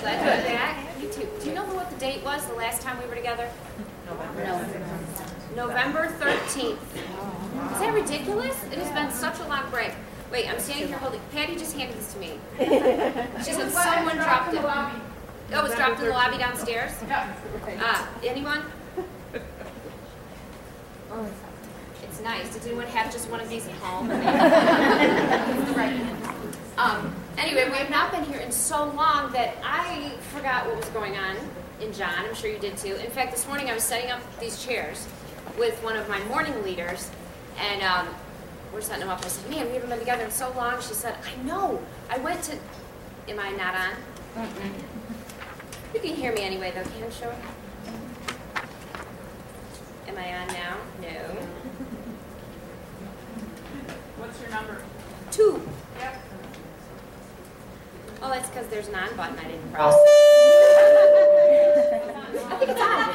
Glad to be back. You too. Do you know what the date was the last time we were together? November 13th. Is that ridiculous? It has been such a long break. Wait, I'm standing here holding. Patty just handed this to me. She said someone dropped it. Oh, it was dropped in the lobby downstairs? Anyone? It's nice. Does anyone have just one of these at home? Anyway, we have not been here in so long that I forgot what was going on in John. I'm sure you did too. In fact, this morning I was setting up these chairs with one of my morning leaders, and we're setting them up. I said, man, we haven't been together in so long. She said, I know. I went to... Am I not on? You can hear me anyway, though, can't you, Shore? Am I on now? No. What's your number? 2. Yep. Oh, that's because there's an on button I didn't press. I think it's on.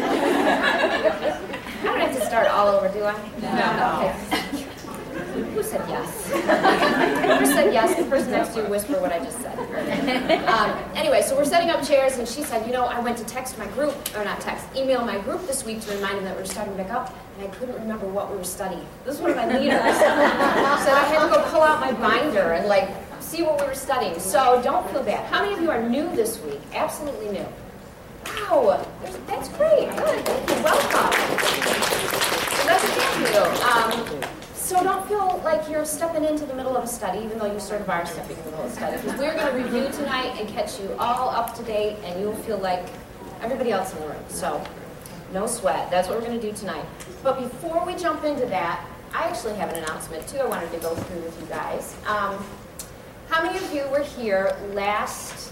I don't have to start all over, do I? No. Okay. Who said yes? Whoever said yes, the person next to you whisper what I just said. Anyway, so we're setting up chairs, and she said, you know, I went to text my group, or not text, email my group this week to remind them that we were starting back up, and I couldn't remember what we were studying. This is one of my leaders. So I had to go pull out my binder and, see what we were studying. So don't feel bad. How many of you are new this week? Absolutely new. Wow, that's great. Good. Thank you. Welcome. So that's a thank you. So don't feel like you're stepping into the middle of a study, even though you sort of are stepping in the middle of a study. Because we're going to review tonight and catch you all up to date, and you'll feel like everybody else in the room. So no sweat. That's what we're going to do tonight. But before we jump into that, I actually have an announcement, too, I wanted to go through with you guys. How many of you were here last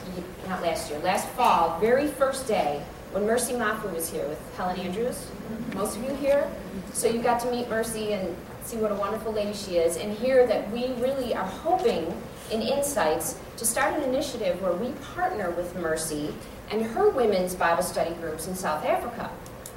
fall, very first day, when Mercy Mafu was here with Helen Andrews? Most of you here? So you got to meet Mercy and see what a wonderful lady she is, and hear that we really are hoping in Insights to start an initiative where we partner with Mercy and her women's Bible study groups in South Africa.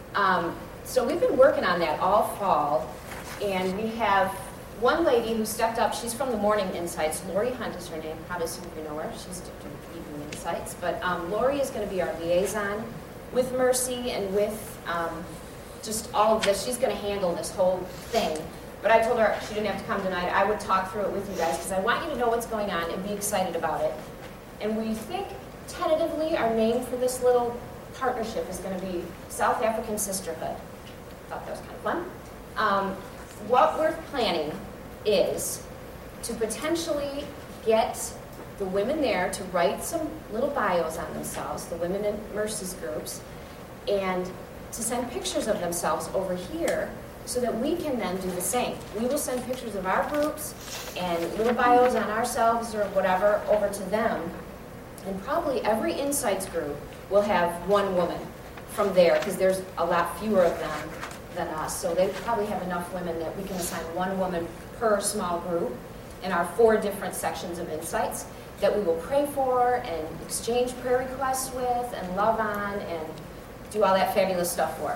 So we've been working on that all fall, and we have one lady who stepped up. She's from the Morning Insights. Lori Hunt is her name. Probably some of you know her. She's doing Evening Insights. But Lori is going to be our liaison with Mercy and with just all of this. She's going to handle this whole thing. But I told her she didn't have to come tonight. I would talk through it with you guys because I want you to know what's going on and be excited about it. And we think tentatively our name for this little partnership is going to be South African Sisterhood. Thought that was kind of fun. What we're planning is to potentially get the women there to write some little bios on themselves, the women in Mercy's groups, and to send pictures of themselves over here so that we can then do the same. We will send pictures of our groups and little bios on ourselves or whatever over to them, and probably every Insights group will have one woman from there because there's a lot fewer of them than us. So they probably have enough women that we can assign one woman per small group in our 4 different sections of Insights that we will pray for and exchange prayer requests with and love on and do all that fabulous stuff for.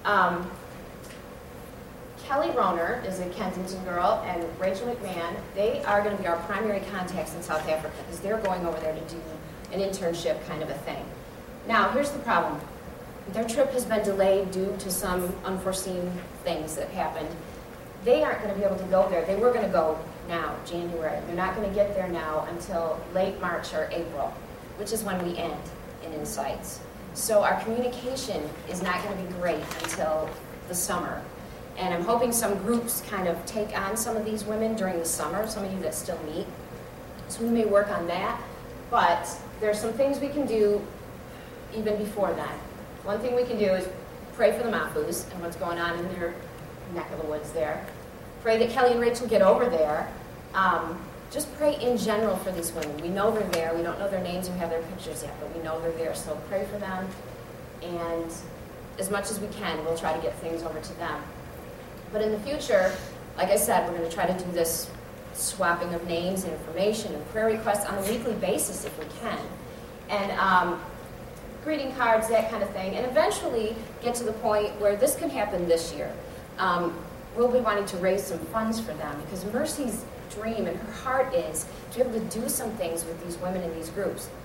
Kelly Roner is a Kensington girl, and Rachel McMahon, they are going to be our primary contacts in South Africa because they're going over there to do an internship kind of a thing. Now, here's the problem. Their trip has been delayed due to some unforeseen things that happened. They aren't going to be able to go there. They were going to go now, January. They're not going to get there now until late March or April, which is when we end in Insights. So our communication is not going to be great until the summer. And I'm hoping some groups kind of take on some of these women during the summer, some of you that still meet. So we may work on that. But there's some things we can do even before that. One thing we can do is pray for the Mafus and what's going on in their neck of the woods there. Pray that Kelly and Rachel get over there. Just pray in general for these women. We know they're there. We don't know their names or have their pictures yet, but we know they're there. So pray for them. And as much as we can, we'll try to get things over to them. But in the future, like I said, we're going to try to do this swapping of names and information and prayer requests on a weekly basis if we can. And greeting cards, that kind of thing. And eventually get to the point where this can happen this year. We'll be wanting to raise some funds for them because Mercy's dream and her heart is to be able to do some things with these women in these groups.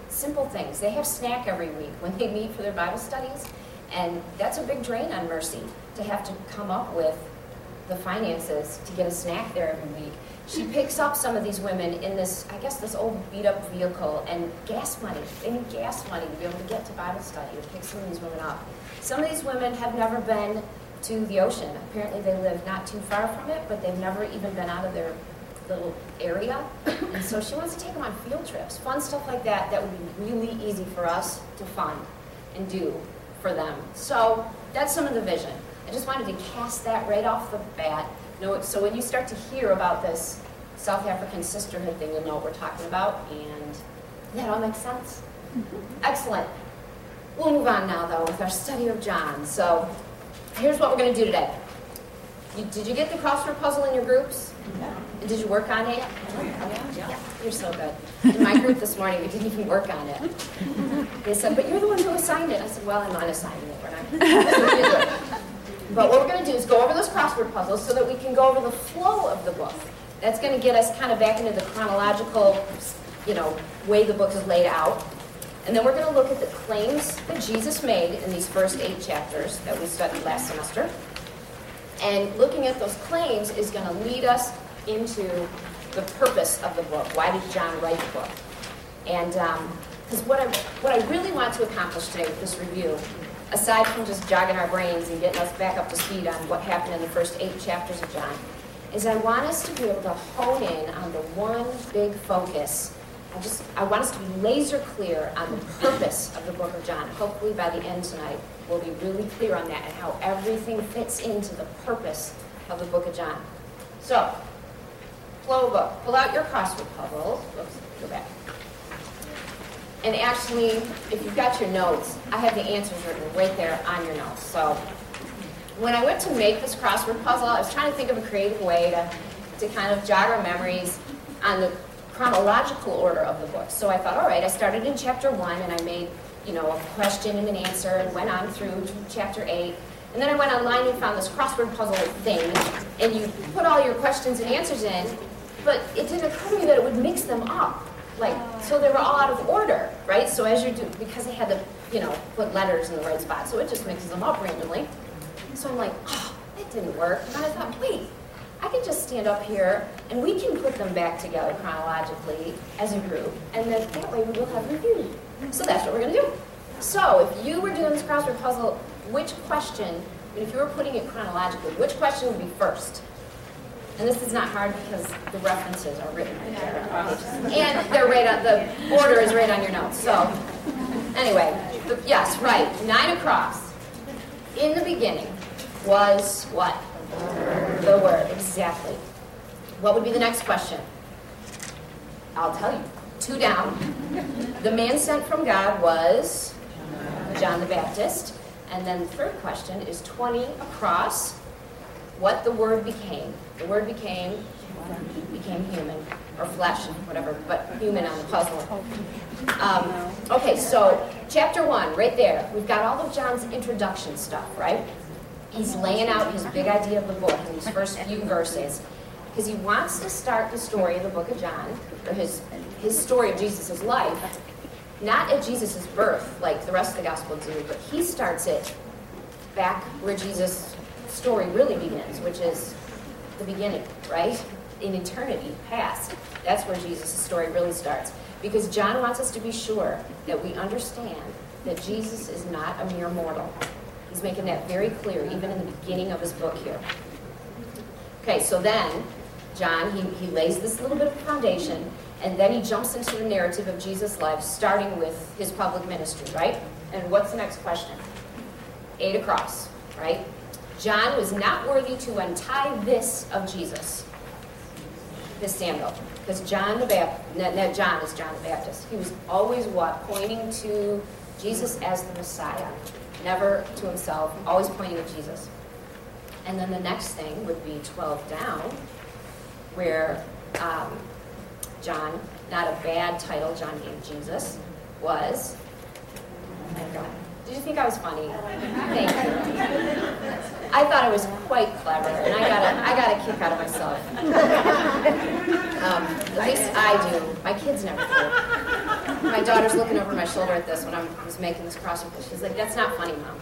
simple things. They have snack every week when they meet for their Bible studies, and that's a big drain on Mercy, to have to come up with the finances to get a snack there every week. She picks up some of these women in this, I guess, this old beat-up vehicle, and gas money. They need gas money to be able to get to Bible study, to pick some of these women up. Some of these women have never been to the ocean. Apparently they live not too far from it, but they've never even been out of their little area. And so she wants to take them on field trips, fun stuff like that, that would be really easy for us to fund and do for them. So that's some of the vision. I just wanted to cast that right off the bat. So when you start to hear about this South African sisterhood thing, you'll know what we're talking about, and that all makes sense? Excellent. We'll move on now, though, with our study of John. So here's what we're going to do today. Did you get the crossword puzzle in your groups? Yeah. Did you work on it? Yeah. You're so good. In my group this morning, we didn't even work on it. They said, but you're the one who assigned it. I said, well, I'm not assigning it. We're not. But what we're going to do is go over those crossword puzzles so that we can go over the flow of the book. That's going to get us kind of back into the chronological, way the book is laid out. And then we're going to look at the claims that Jesus made in these first 8 chapters that we studied last semester. And looking at those claims is going to lead us into the purpose of the book. Why did John write the book? And because what I really want to accomplish today with this review, aside from just jogging our brains and getting us back up to speed on what happened in the first 8 chapters of John, is I want us to be able to hone in on the one big focus. I want us to be laser clear on the purpose of the book of John. Hopefully by the end tonight, we'll be really clear on that and how everything fits into the purpose of the book of John. So, flow of book. Pull out your crossword puzzles. Oops, go back. And actually, if you've got your notes, I have the answers written right there on your notes. So, when I went to make this crossword puzzle, I was trying to think of a creative way to kind of jog our memories on the chronological order of the book. So I thought, all right, I started in chapter 1 and I made, a question and an answer and went on through to chapter 8. And then I went online and found this crossword puzzle thing, and you put all your questions and answers in, but it didn't occur to me that it would mix them up. So they were all out of order, right? So as you do, because I had to, put letters in the right spot, so it just mixes them up randomly. So I'm like, oh, that didn't work. And I thought, wait, I can just stand up here and we can put them back together chronologically as a group, and then that way we will have review. So that's what we're going to do. So if you were doing this crossword puzzle, which question, if you were putting it chronologically, which question would be first? And this is not hard because the references are written right there on the pages. And they're right on, the order is right on your notes. So anyway, yes, right, 9 across. In the beginning was what? The Word, exactly. What would be the next question? I'll tell you. 2 down. The man sent from God was John the Baptist. And then the third question is 20 across. What the Word became. The Word became human, or flesh, whatever, but human on the puzzle. Okay, so chapter 1, right there. We've got all of John's introduction stuff, right? He's laying out his big idea of the book in these first few verses because he wants to start the story of the book of John, or his story of Jesus' life, not at Jesus' birth like the rest of the gospel do, but he starts it back where Jesus' story really begins, which is the beginning, right? In eternity past. That's where Jesus' story really starts. Because John wants us to be sure that we understand that Jesus is not a mere mortal. He's making that very clear, even in the beginning of his book here. Okay, so then, John, he lays this little bit of foundation, and then he jumps into the narrative of Jesus' life, starting with his public ministry, right? And what's the next question? 8 across, right? John was not worthy to untie this of Jesus, this sandal. Because John is John the Baptist. He was always what? Pointing to Jesus as the Messiah. Never to himself, always pointing at Jesus. And then the next thing would be 12 down, where John, not a bad title John gave Jesus, was, oh my God, did you think I was funny? Thank you. I thought I was quite clever, and I got a kick out of myself. At least I do. My kids never do. My daughter's looking over my shoulder at this when I was making this crossword. She's like, "That's not funny, Mom."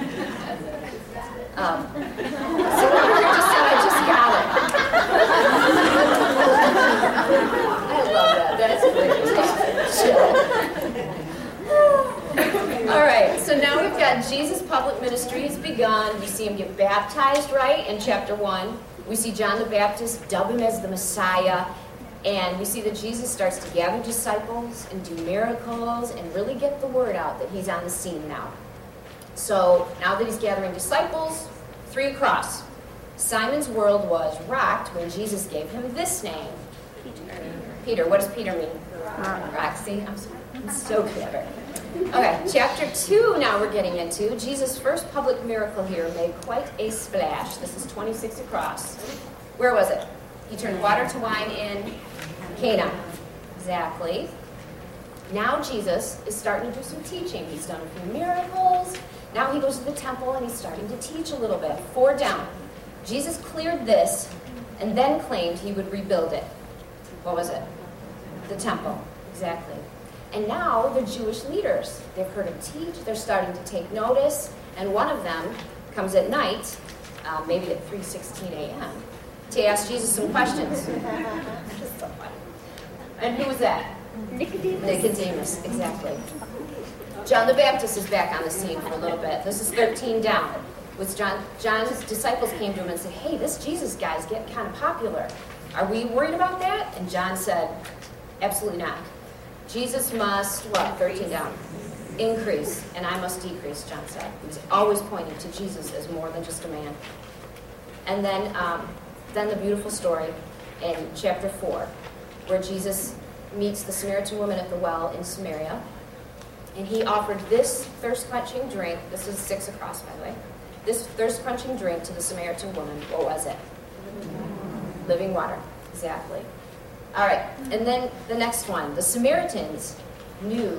So just said, "I just got it." I love that. That's great. All right, so now we've got Jesus' public ministry has begun. We see him get baptized, right, in chapter 1. We see John the Baptist dub him as the Messiah. And we see that Jesus starts to gather disciples and do miracles and really get the word out that he's on the scene now. So now that he's gathering disciples, 3 across. Simon's world was rocked when Jesus gave him this name. Peter. What does Peter mean? Rock. See, I'm so clever. Okay, chapter 2 now we're getting into. Jesus' first public miracle here made quite a splash. This is 26 across. Where was it? He turned water to wine in Cana. Exactly. Now Jesus is starting to do some teaching. He's done a few miracles. Now he goes to the temple and he's starting to teach a little bit. 4 down. Jesus cleared this and then claimed he would rebuild it. What was it? The temple. Exactly. And now the Jewish leaders, they've heard him teach. They're starting to take notice. And one of them comes at night, maybe at 3:16 a.m., to ask Jesus some questions. So funny. And who was that? Nicodemus, exactly. John the Baptist is back on the scene for a little bit. This is 13 down. John's disciples came to him and said, "Hey, this Jesus guy's getting kind of popular. Are we worried about that?" And John said, "Absolutely not. Jesus must," what, 13 down, "increase, and I must decrease," John said. He was always pointing to Jesus as more than just a man. And then the beautiful story in chapter 4, where Jesus meets the Samaritan woman at the well in Samaria, and he offered this thirst-quenching drink. This is 6 across, by the way. This thirst-quenching drink to the Samaritan woman. What was it? Living water. Exactly. All right, and then the next one. The Samaritans knew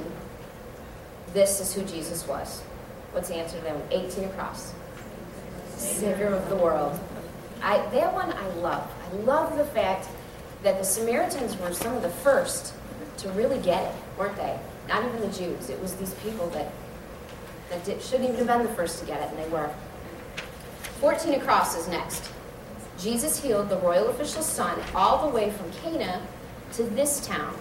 this is who Jesus was. What's the answer to that one? 18 across. Savior of the world. That one I love. I love the fact that the Samaritans were some of the first to really get it, weren't they? Not even the Jews. It was these people that shouldn't even have been the first to get it, and they were. 14 across is next. Jesus healed the royal official's son all the way from Cana to this town.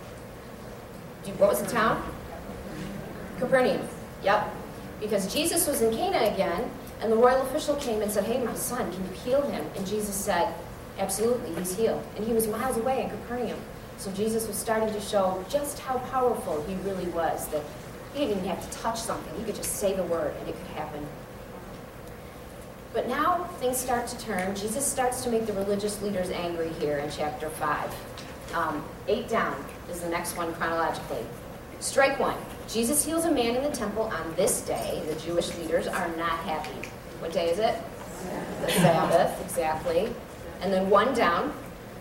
What was the town? Capernaum. Yep. Because Jesus was in Cana again, and the royal official came and said, "Hey, my son, can you heal him?" And Jesus said, "Absolutely, he's healed." And he was miles away in Capernaum. So Jesus was starting to show just how powerful he really was, that he didn't even have to touch something. He could just say the word and it could happen. But now things start to turn. Jesus starts to make the religious leaders angry here in chapter 5. 8 down is the next one chronologically. Strike 1. Jesus heals a man in the temple on this day. The Jewish leaders are not happy. What day is it? The Sabbath, exactly. And then 1 down.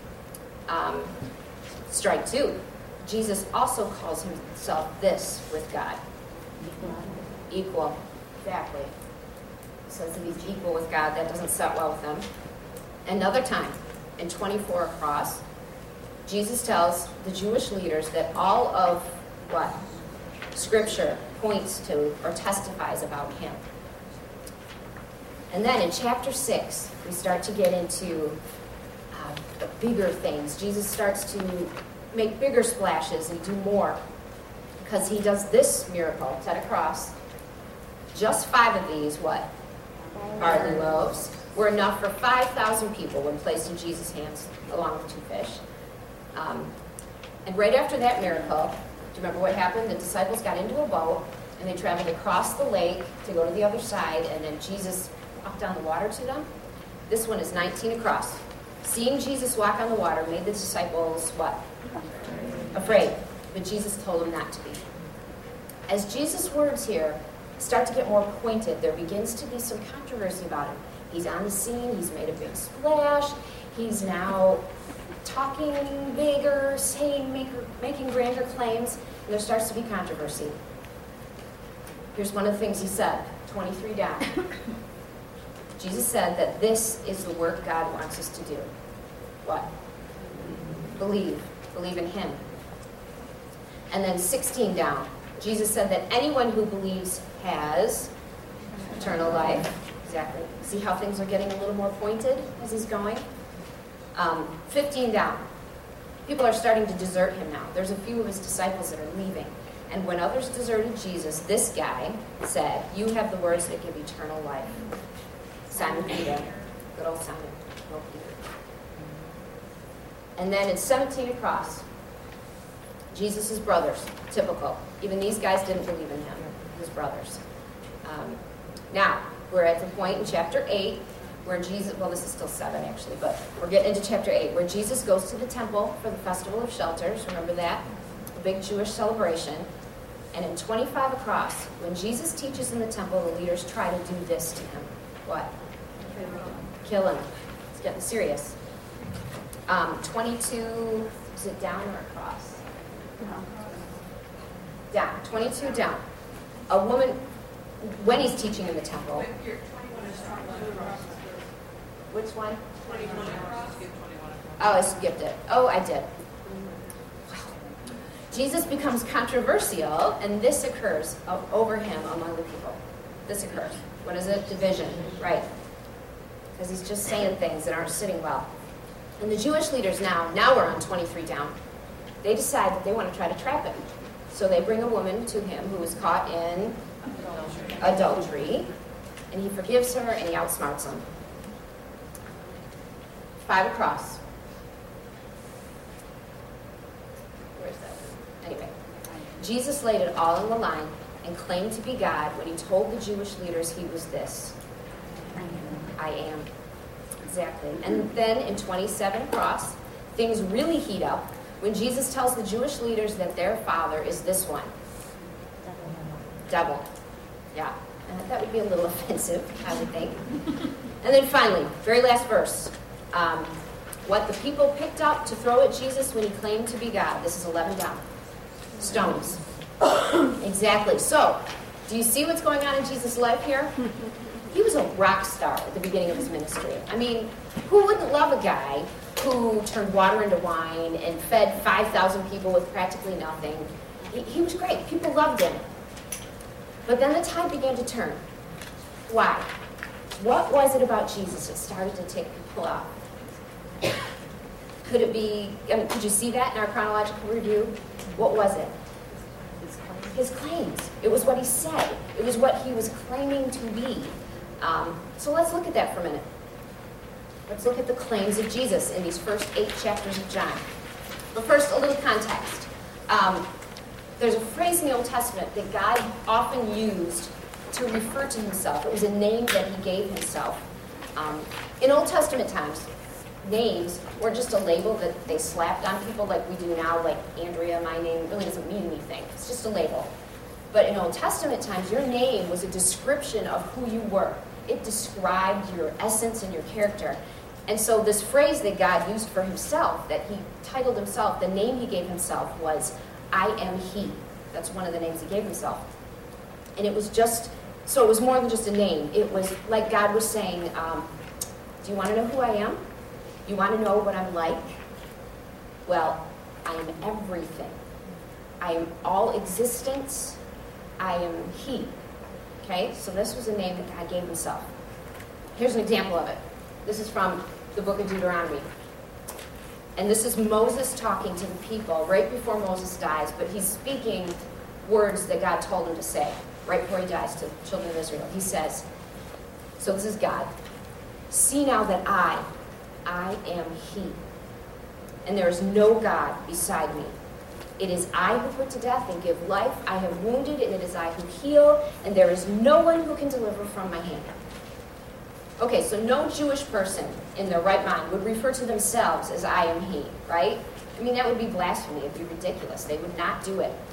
Strike 2. Jesus also calls himself this with God. Equal. Exactly. Says that he's equal with God. That doesn't set well with him. Another time, in 24 across, Jesus tells the Jewish leaders that all of what? Scripture points to or testifies about him. And then in chapter 6, we start to get into the bigger things. Jesus starts to make bigger splashes and do more, because he does this miracle, set across. Just 5 of these, what? Barley loaves were enough for 5,000 people when placed in Jesus' hands, along with 2 fish. And right after that miracle, do you remember what happened? The disciples got into a boat, and they traveled across the lake to go to the other side, and then Jesus walked down the water to them. This one is 19 across. Seeing Jesus walk on the water made the disciples what? Afraid. But Jesus told them not to be. As Jesus' words here start to get more pointed, there begins to be some controversy about him. He's on the scene. He's made a big splash. He's now talking bigger, making grander claims, and there starts to be controversy. Here's one of the things he said, 23 down. Jesus said that this is the work God wants us to do. What? Believe. Believe in him. And then 16 down, Jesus said that anyone who believes has eternal life. Exactly. See how things are getting a little more pointed as he's going? 15 down. People are starting to desert him now. There's a few of his disciples that are leaving. And when others deserted Jesus, this guy said, "You have the words that give eternal life." Simon Peter. Good old Simon. Little Peter. And then in 17 across, Jesus' brothers. Typical. Even these guys didn't believe in him. His brothers. Now, we're at the point in chapter 8 where Jesus, well, this is still 7 actually, but we're getting into chapter 8, where Jesus goes to the temple for the Festival of Shelters. Remember that? A big Jewish celebration. And in 25 across, when Jesus teaches in the temple, the leaders try to do this to him. What? Kill him. It's getting serious. 22, is it down or across? Down. 22 down. A woman, when he's teaching in the temple. Which one? 21 across. Oh, I skipped it. Oh, I did. Jesus becomes controversial, and this occurs over him among the people. This occurs. What is it? Division, right? Because he's just saying things that aren't sitting well. And the Jewish leaders now we're on 23 down, they decide that they want to try to trap him. So they bring a woman to him who was caught in adultery, and he forgives her, and he outsmarts them. 5 across. Where's that? Anyway, Jesus laid it all on the line and claimed to be God when he told the Jewish leaders he was this. I am. Exactly. And then in 27 across, things really heat up when Jesus tells the Jewish leaders that their father is this one. Devil. Yeah. That would be a little offensive, I would think. And then finally, very last verse. What the people picked up to throw at Jesus when he claimed to be God. This is 11 down. Stones. Exactly. So, do you see what's going on in Jesus' life here? He was a rock star at the beginning of his ministry. I mean, who wouldn't love a guy who turned water into wine and fed 5,000 people with practically nothing? He was great. People loved him. But then the tide began to turn. Why? What was it about Jesus that started to take people off? Could it be, could you see that in our chronological review? What was it? His claims. It was what he said. It was what he was claiming to be. So let's look at that for a minute. Let's look at the claims of Jesus in these first 8 chapters of John. But first, a little context. There's a phrase in the Old Testament that God often used to refer to himself. It was a name that he gave himself. In Old Testament times, names were just a label that they slapped on people like we do now, like Andrea, my name really doesn't mean anything. It's just a label. But in Old Testament times, your name was a description of who you were. It described your essence and your character. And so this phrase that God used for himself, that he titled himself, the name he gave himself was, I am he. That's one of the names he gave himself. And it was just, so it was more than just a name. It was like God was saying, do you want to know who I am? You want to know what I'm like? Well, I am everything. I am all existence. I am he. Okay, so this was a name that God gave himself. Here's an example of it. This is from the book of Deuteronomy. And this is Moses talking to the people right before Moses dies, but he's speaking words that God told him to say right before he dies to the children of Israel. He says, so this is God. See now that I am he, and there is no God beside me. It is I who put to death and give life. I have wounded, and it is I who heal, and there is no one who can deliver from my hand. Okay, so no Jewish person in their right mind would refer to themselves as I am he, right? I mean, that would be blasphemy. It would be ridiculous. They would not do it.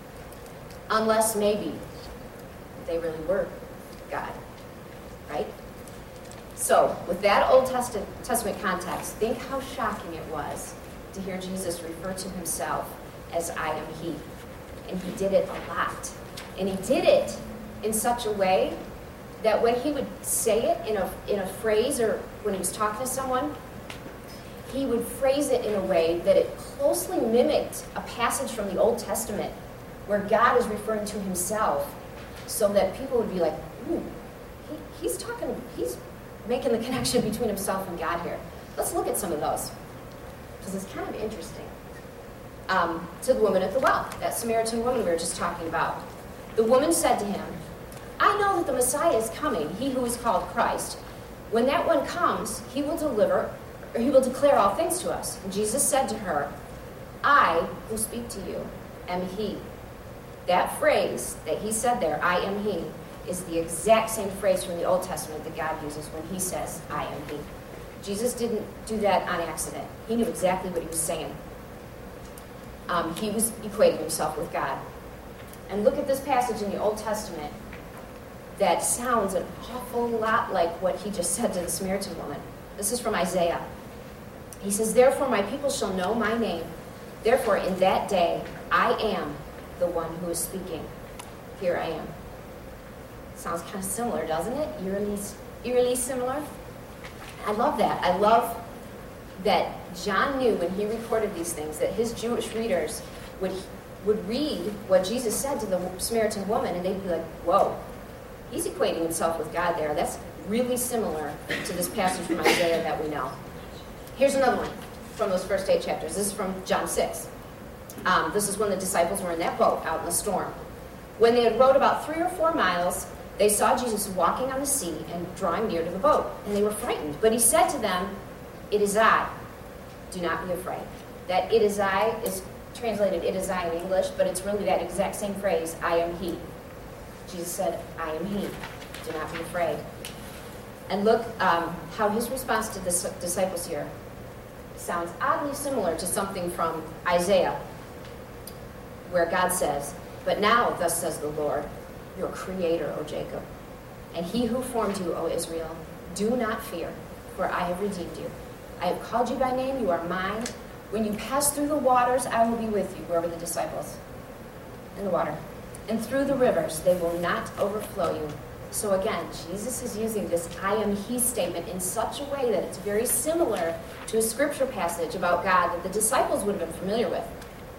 Unless maybe they really were God, right? So, with that Old Testament context, think how shocking it was to hear Jesus refer to himself as I am he. And he did it a lot. And he did it in such a way that when he would say it in a phrase or when he was talking to someone, he would phrase it in a way that it closely mimicked a passage from the Old Testament where God is referring to himself, so that people would be like, ooh, he's making the connection between himself and God here. Let's look at some of those, because it's kind of interesting. To the woman at the well, that Samaritan woman we were just talking about. The woman said to him, I know that the Messiah is coming, he who is called Christ. When that one comes, he will declare all things to us. And Jesus said to her, I who speak to you am he. That phrase that he said there, I am he, is the exact same phrase from the Old Testament that God uses when he says, I am he. Jesus didn't do that on accident. He knew exactly what he was saying. He was equating himself with God. And look at this passage in the Old Testament that sounds an awful lot like what he just said to the Samaritan woman. This is from Isaiah. He says, therefore my people shall know my name. Therefore in that day I am the one who is speaking. Here I am. Sounds kind of similar, doesn't it? Eerily similar. I love that. I love that John knew when he recorded these things that his Jewish readers would read what Jesus said to the Samaritan woman, and they'd be like, whoa, he's equating himself with God there. That's really similar to this passage from Isaiah that we know. Here's another one from those first 8 chapters. This is from John 6. This is when the disciples were in that boat out in the storm. When they had rowed about 3 or 4 miles, they saw Jesus walking on the sea and drawing near to the boat, and they were frightened. But he said to them, it is I. Do not be afraid. That it is I is translated it is I in English, but it's really that exact same phrase, I am he. Jesus said, I am he. Do not be afraid. And look how his response to the disciples here sounds oddly similar to something from Isaiah, where God says, but now, thus says the Lord, your creator, O Jacob, and he who formed you, O Israel, do not fear, for I have redeemed you. I have called you by name, you are mine. When you pass through the waters, I will be with you. Where were the disciples? In the water. And through the rivers, they will not overflow you. So again, Jesus is using this I am he statement in such a way that it's very similar to a scripture passage about God that the disciples would have been familiar with.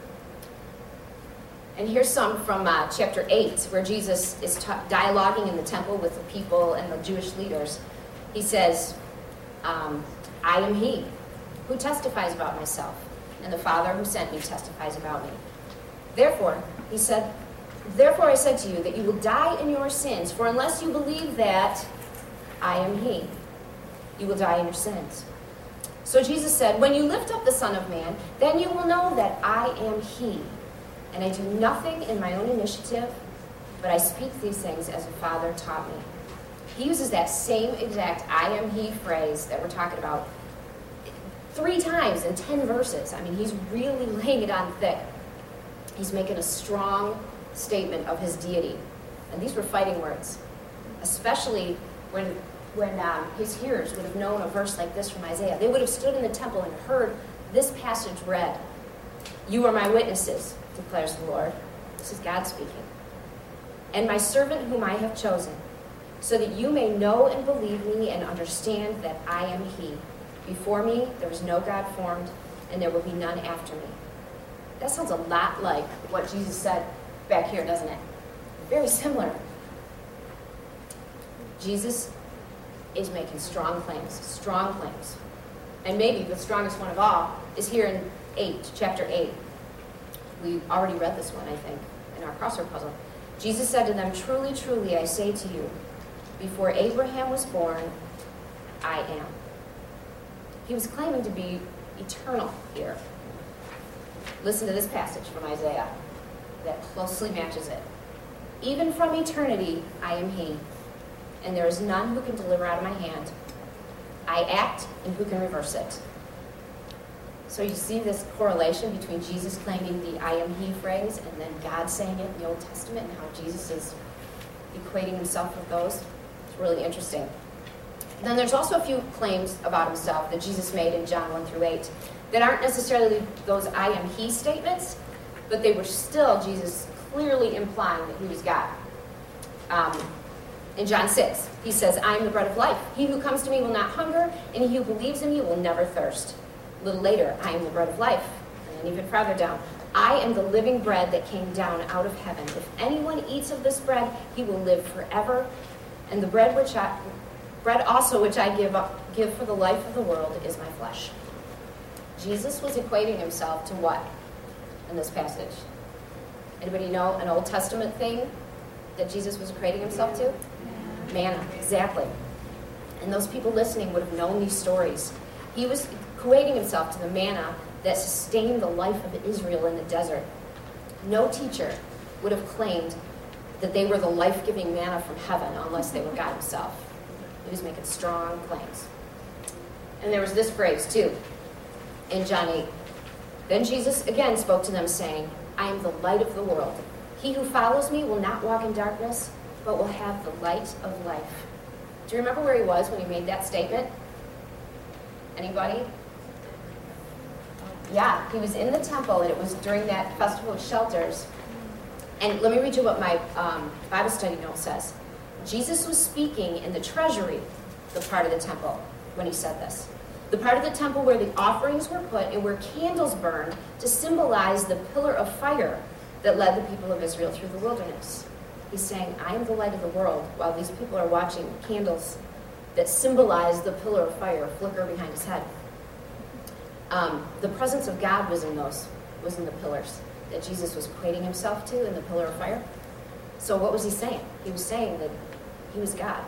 And here's some from chapter 8, where Jesus is dialoguing in the temple with the people and the Jewish leaders. He says, I am he who testifies about myself, and the Father who sent me testifies about me. Therefore, he said, therefore I said to you that you will die in your sins, for unless you believe that I am he, you will die in your sins. So Jesus said, when you lift up the Son of Man, then you will know that I am he. And I do nothing in my own initiative, but I speak these things as the Father taught me. He uses that same exact I am he phrase that we're talking about 3 times in 10 verses. I mean, he's really laying it on thick. He's making a strong statement of his deity. And these were fighting words, especially when his hearers would have known a verse like this from Isaiah. They would have stood in the temple and heard this passage read. You are my witnesses, declares the Lord. This is God speaking. And my servant whom I have chosen, so that you may know and believe me and understand that I am he. Before me there was no God formed, and there will be none after me. That sounds a lot like what Jesus said back here, doesn't it? Very similar. Jesus is making strong claims. And maybe the strongest one of all is here in chapter 8. We already read this one, I think, in our crossword puzzle. Jesus said to them, truly, truly, I say to you, before Abraham was born, I am. He was claiming to be eternal here. Listen to this passage from Isaiah that closely matches it. Even from eternity, I am he, and there is none who can deliver out of my hand. I act, and who can reverse it? So you see this correlation between Jesus claiming the I am he phrase and then God saying it in the Old Testament, and how Jesus is equating himself with those. It's really interesting. Then there's also a few claims about himself that Jesus made in John 1-8 that aren't necessarily those I am he statements, but they were still Jesus clearly implying that he was God. In John 6, he says, I am the bread of life. He who comes to me will not hunger, and he who believes in me will never thirst. A little later, I am the bread of life. And then even farther down, I am the living bread that came down out of heaven. If anyone eats of this bread, he will live forever. And the bread also which I give for the life of the world is my flesh. Jesus was equating himself to what in this passage? Anybody know an Old Testament thing that Jesus was equating himself to? Manna, exactly. And those people listening would have known these stories. He was equating himself to the manna that sustained the life of Israel in the desert. No teacher would have claimed that they were the life-giving manna from heaven unless they were God himself. He was making strong claims. And there was this phrase, too, in John 8. Then Jesus again spoke to them, saying, I am the light of the world. He who follows me will not walk in darkness, but will have the light of life. Do you remember where he was when he made that statement? Anybody? Yeah, he was in the temple, and it was during that Festival of Shelters. And let me read you what my Bible study note says. Jesus was speaking in the treasury, the part of the temple, when he said this. The part of the temple where the offerings were put and where candles burned to symbolize the pillar of fire that led the people of Israel through the wilderness. He's saying, I am the light of the world, while these people are watching candles that symbolize the pillar of fire flicker behind his head. The presence of God was in the pillars that Jesus was equating himself to in the pillar of fire. So what was he saying? He was saying that he was God.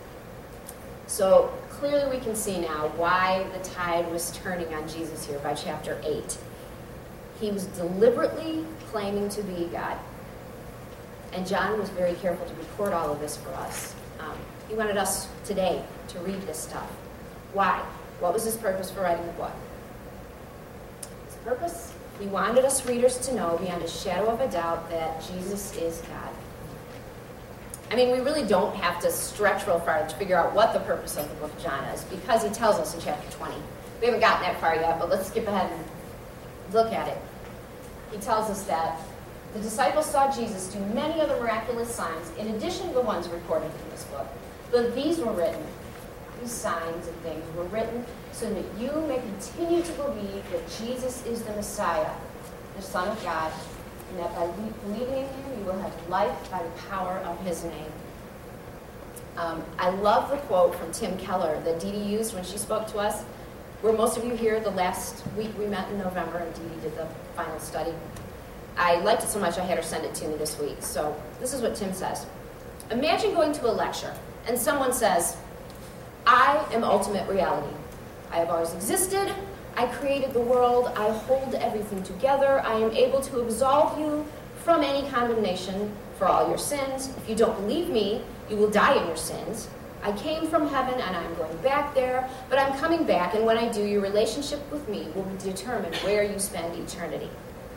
So clearly we can see now why the tide was turning on Jesus here by chapter 8. He was deliberately claiming to be God. And John was very careful to record all of this for us. He wanted us today to read this stuff. Why? What was his purpose for writing the book? His purpose? He wanted us readers to know beyond a shadow of a doubt that Jesus is God. I mean, we really don't have to stretch real far to figure out what the purpose of the book of John is, because he tells us in chapter 20. We haven't gotten that far yet, but let's skip ahead and look at it. He tells us that the disciples saw Jesus do many other miraculous signs in addition to the ones recorded in this book. But these were written, these signs and things were written so that you may continue to believe that Jesus is the Messiah, the Son of God, and that by believing in him you will have life by the power of his name. I love the quote from Tim Keller that Dee Dee used when she spoke to us. Were most of you here the last week we met in November and Dee Dee did the final study? I liked it so much I had her send it to me this week. So this is what Tim says. Imagine going to a lecture and someone says, I am ultimate reality. I have always existed. I created the world. I hold everything together. I am able to absolve you from any condemnation for all your sins. If you don't believe me, you will die in your sins. I came from heaven and I'm going back there, but I'm coming back, and when I do, your relationship with me will determine where you spend eternity.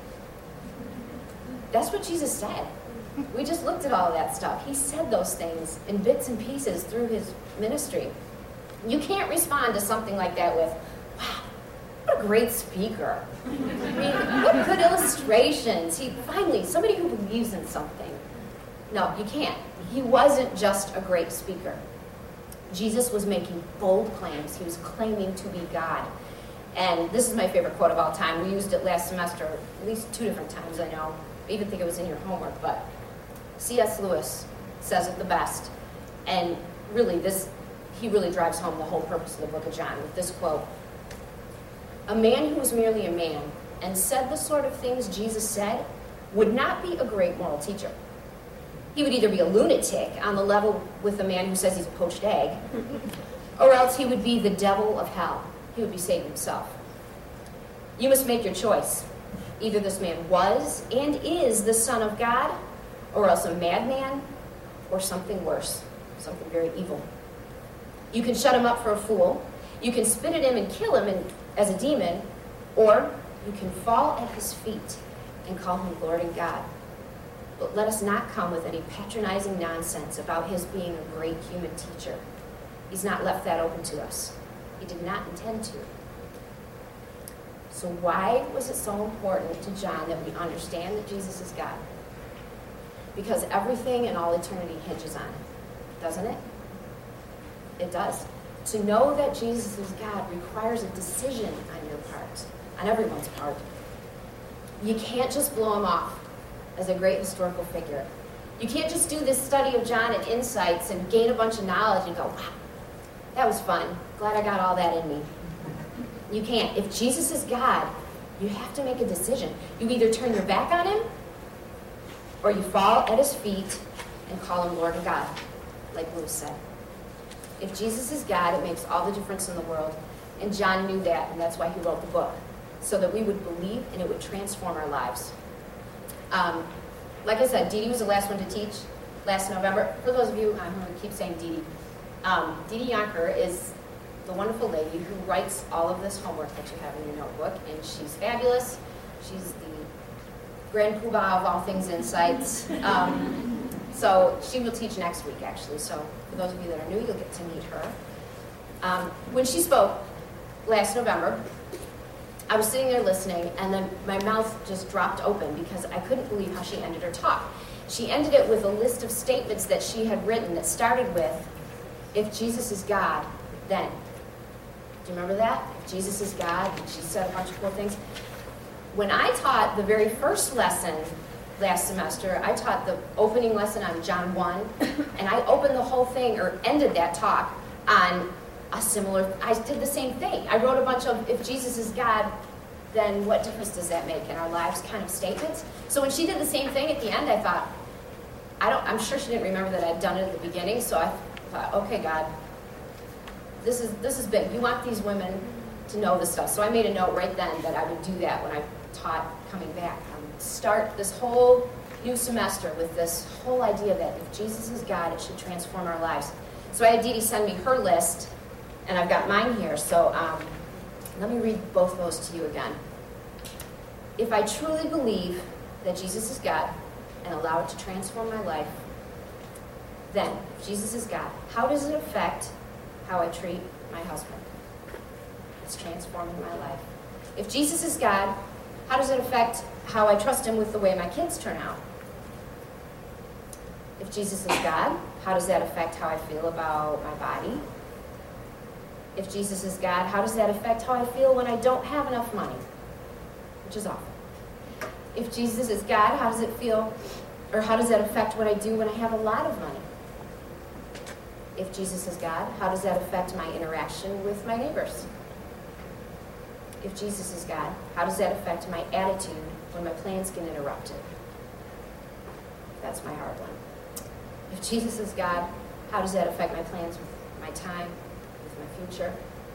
That's what Jesus said. We just looked at all of that stuff. He said those things in bits and pieces through his ministry. You can't respond to something like that with, wow, what a great speaker. I mean, what good illustrations. Finally, somebody who believes in something. No, you can't. He wasn't just a great speaker. Jesus was making bold claims. He was claiming to be God. And this is my favorite quote of all time. We used it last semester at least 2 different times, I know. I even think it was in your homework, but C.S. Lewis says it the best. And really, he really drives home the whole purpose of the book of John with this quote. A man who was merely a man and said the sort of things Jesus said would not be a great moral teacher. He would either be a lunatic on the level with a man who says he's a poached egg, or else he would be the devil of hell. He would be Satan himself. You must make your choice. Either this man was and is the Son of God, or else a madman, or something worse, something very evil. You can shut him up for a fool, you can spit at him and kill him as a demon, or you can fall at his feet and call him Lord and God. But let us not come with any patronizing nonsense about his being a great human teacher. He's not left that open to us. He did not intend to. So why was it so important to John that we understand that Jesus is God? Because everything in all eternity hinges on it, doesn't it? It does. To know that Jesus is God requires a decision on your part, on everyone's part. You can't just blow him off as a great historical figure. You can't just do this study of John and insights and gain a bunch of knowledge and go, wow, that was fun. Glad I got all that in me. You can't. If Jesus is God, you have to make a decision. You either turn your back on him or you fall at his feet and call him Lord and God, like Lewis said. If Jesus is God, it makes all the difference in the world. And John knew that, and that's why he wrote the book, so that we would believe and it would transform our lives. Like I said, Dee Dee was the last one to teach last November. For those of you, I'm going to keep saying Dee Dee. Dee Dee Yonker is the wonderful lady who writes all of this homework that you have in your notebook, and she's fabulous. She's the grand poobah of all things insights. So she will teach next week, actually. So for those of you that are new, you'll get to meet her. When she spoke last November, I was sitting there listening, and then my mouth just dropped open because I couldn't believe how she ended her talk. She ended it with a list of statements that she had written that started with, if Jesus is God, then. Do you remember that? If Jesus is God, and she said a bunch of cool things. When I taught the very first lesson last semester, I taught the opening lesson on John 1, and I opened the whole thing, or ended that talk, on a similar, I did the same thing. I wrote a bunch of, if Jesus is God, then what difference does that make in our lives kind of statements? So when she did the same thing at the end, I thought, I'm sure she didn't remember that I'd done it at the beginning, so I thought, okay, God, this is big. You want these women to know this stuff. So I made a note right then that I would do that when I taught coming back. Start this whole new semester with this whole idea that if Jesus is God, it should transform our lives. So I had Dee Dee send me her list, and I've got mine here. So let me read both of those to you again. If I truly believe that Jesus is God and allow it to transform my life, then, if Jesus is God, how does it affect how I treat my husband? It's transforming my life. If Jesus is God, how does it affect how I trust him with the way my kids turn out? If Jesus is God, how does that affect how I feel about my body? If Jesus is God, how does that affect how I feel when I don't have enough money? Which is awful. If Jesus is God, how does it feel, or how does that affect what I do when I have a lot of money? If Jesus is God, how does that affect my interaction with my neighbors? If Jesus is God, how does that affect my attitude when my plans get interrupted? That's my hard one. If Jesus is God, how does that affect my plans with my time, with my future?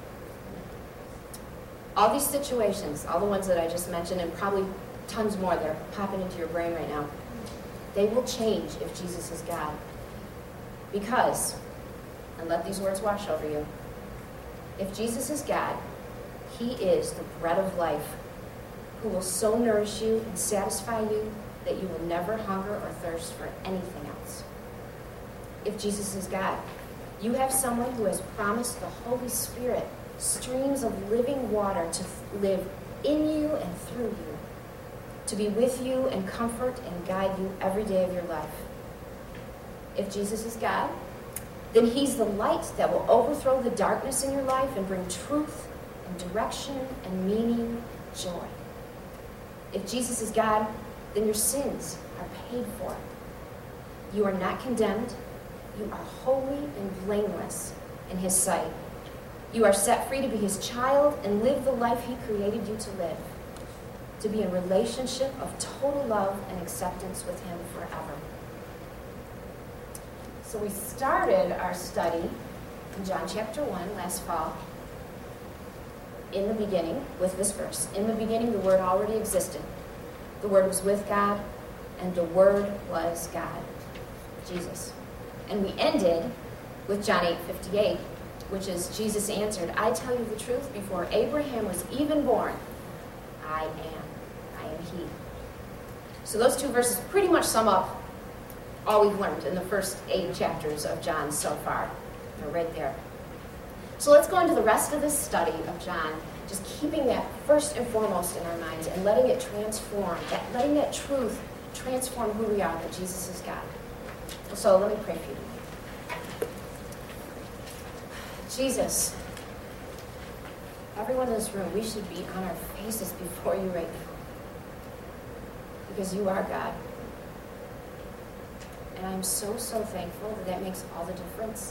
All these situations, all the ones that I just mentioned, and probably tons more that are popping into your brain right now, they will change if Jesus is God. Because, and let these words wash over you, if Jesus is God, he is the bread of life who will so nourish you and satisfy you that you will never hunger or thirst for anything else. If Jesus is God, you have someone who has promised the Holy Spirit streams of living water to live in you and through you, to be with you and comfort and guide you every day of your life. If Jesus is God, then he's the light that will overthrow the darkness in your life and bring truth and direction and meaning, joy. If Jesus is God, then your sins are paid for. You are not condemned. You are holy and blameless in his sight. You are set free to be his child and live the life he created you to live, to be in relationship of total love and acceptance with him forever. So we started our study in John chapter 1 last fall, in the beginning, with this verse. In the beginning, the Word already existed. The Word was with God, and the Word was God, Jesus. And we ended with John 8:58, which is, Jesus answered, I tell you the truth, before Abraham was even born, I am he. So those two verses pretty much sum up all we've learned in the first 8 chapters of John so far. They're right there. So let's go into the rest of this study of John, just keeping that first and foremost in our minds and letting it transform, letting that truth transform who we are, that Jesus is God. So let me pray for you. Jesus, Everyone in this room, we should be on our faces before you right now. Because you are God. And I'm so, so thankful that that makes all the difference.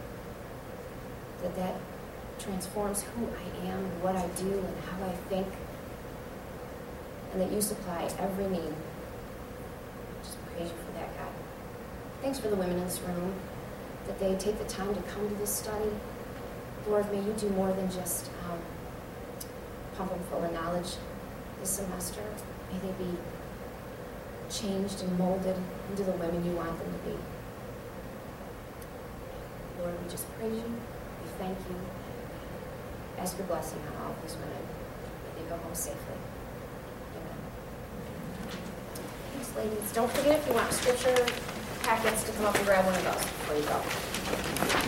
That transforms who I am and what I do and how I think. And that you supply every need. Just praise you for that, God. Thanks for the women in this room, that they take the time to come to this study. Lord, may you do more than just pump them full of knowledge this semester. May they be changed and molded into the women you want them to be. Lord, we just praise you. We thank you. Ask your blessing on all of these women. May they go home safely. Amen. Thanks, ladies. Don't forget, if you want scripture packets, to come up and grab one of those before you go.